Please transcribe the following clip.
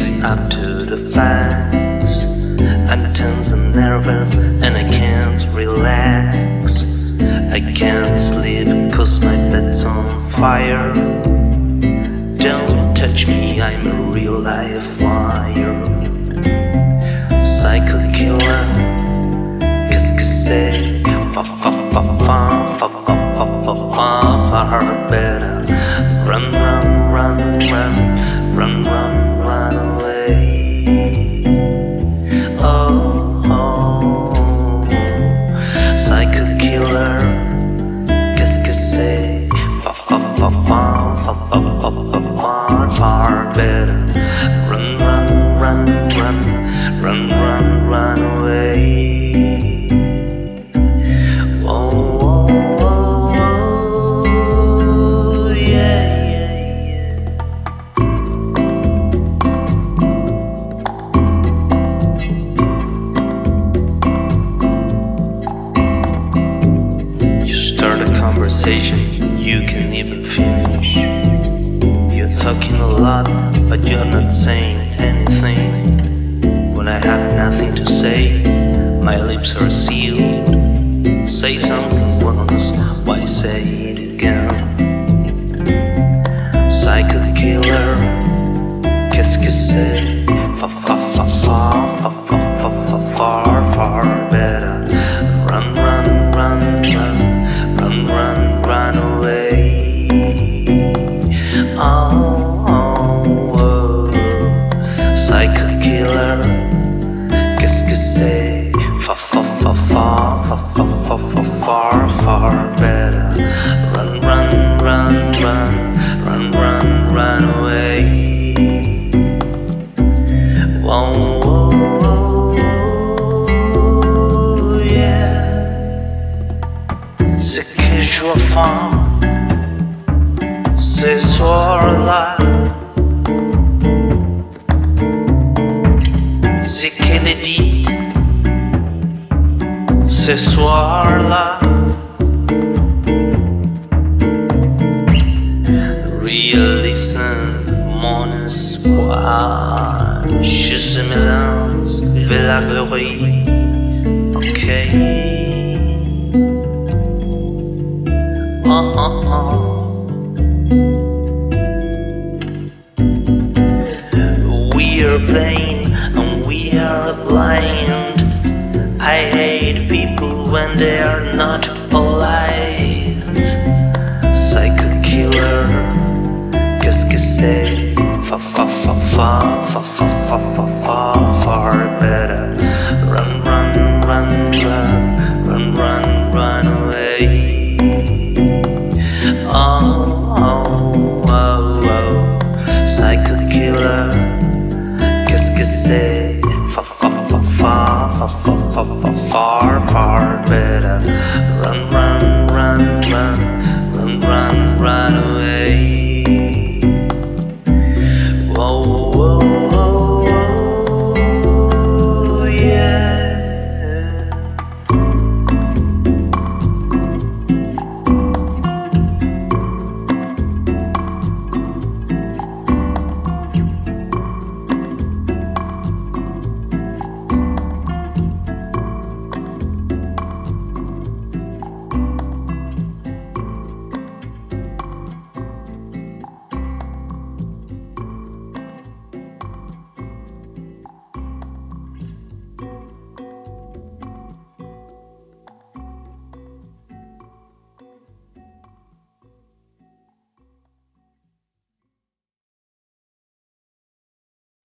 face up to the facts. I'm tense and nervous and I can't relax. I can't sleep cause my bed's on fire. Don't touch me, I'm a real live fire. Psycho killer, qu'est-ce que c'est? Far better. Run, run, run, run, run, run, run away. Oh, psycho killer, qu'est-ce que c'est? Far better. Run, run, run, run, run, run, run away. Conversation you can even finish. You're talking a lot, but you're not saying anything. When I have nothing to say, my lips are sealed. Say something once, why say it again? Psycho killer, qu'est-ce que c'est? Far better. Run, run, run, run. Run, run, run away. Oh, psycho killer, qu'est-ce que c'est? Far better. Run, run, run, run, run, run, run away. Ce que je vois faim ce soir-là, c'est qu'elle dit ce soir-là. Réalisant mon espoir, je se mélange vers la gloire. Ok. We are playing and we are blind. I hate people when they are not polite. Psycho killer, qu'est-ce que c'est? Far better. Run, run, run, run, run, run, run away. Psycho killer, qu'est-ce que c'est? Far